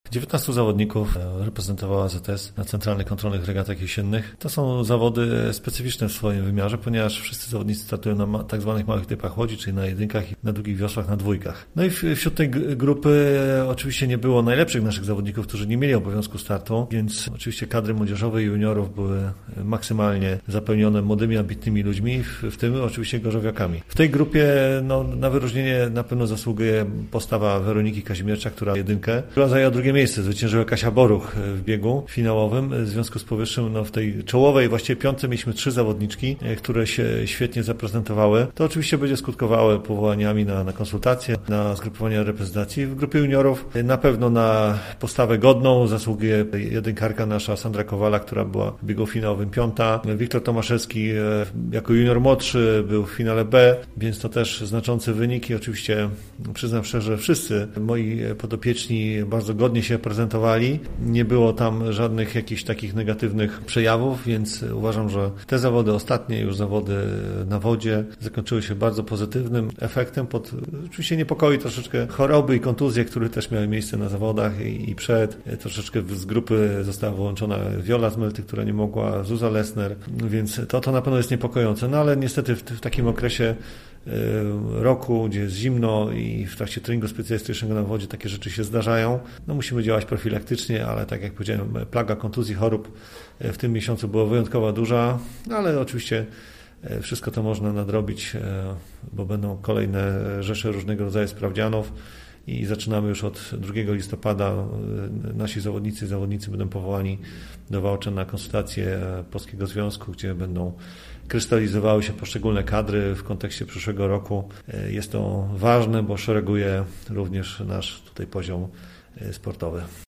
19 zawodników reprezentowała AZS na centralnych kontrolnych regatach jesiennych. To są zawody specyficzne w swoim wymiarze, ponieważ wszyscy zawodnicy startują na tak zwanych małych typach łodzi, czyli na jedynkach i na długich wiosłach, na dwójkach. No i wśród tej grupy oczywiście nie było najlepszych naszych zawodników, którzy nie mieli obowiązku startu, więc oczywiście kadry młodzieżowe i juniorów były maksymalnie zapełnione młodymi, ambitnymi ludźmi, w tym oczywiście gorzowiakami. W tej grupie na wyróżnienie na pewno zasługuje postawa Weroniki Kazimierczak, która zajęła drugie miejsce. Zwyciężyła Kasia Boruch w biegu finałowym. W związku z powyższym w tej czołowej, właściwie piątce mieliśmy 3 zawodniczki, które się świetnie zaprezentowały. To oczywiście będzie skutkowało powołaniami na konsultacje, na zgrupowania reprezentacji. W grupie juniorów na pewno na postawę godną zasługuje jedynkarka nasza Sandra Kowala, która była w biegu finałowym 5. Wiktor Tomaszewski jako junior młodszy był w finale B, więc to też znaczące wyniki. Oczywiście przyznam szczerze, wszyscy moi podopieczni bardzo godnie się prezentowali. Nie było tam żadnych jakichś takich negatywnych przejawów, więc uważam, że te zawody, ostatnie już zawody na wodzie, zakończyły się bardzo pozytywnym efektem. Oczywiście niepokoi troszeczkę choroby i kontuzje, które też miały miejsce na zawodach i przed. Troszeczkę z grupy została wyłączona Wiola Zmelty, która nie mogła, Zuza Lesner, więc to na pewno jest niepokojące. No ale niestety w takim okresie roku, gdzie jest zimno i w trakcie treningu specjalistycznego na wodzie takie rzeczy się zdarzają. Musimy działać profilaktycznie, ale tak jak powiedziałem, plaga kontuzji, chorób w tym miesiącu była wyjątkowo duża, ale oczywiście wszystko to można nadrobić, bo będą kolejne rzesze różnego rodzaju sprawdzianów i zaczynamy już od 2 listopada. Nasi zawodnicy będą powołani do walczenia na konsultacje Polskiego Związku, gdzie będą krystalizowały się poszczególne kadry w kontekście przyszłego roku. Jest to ważne, bo szereguje również nasz tutaj poziom sportowy.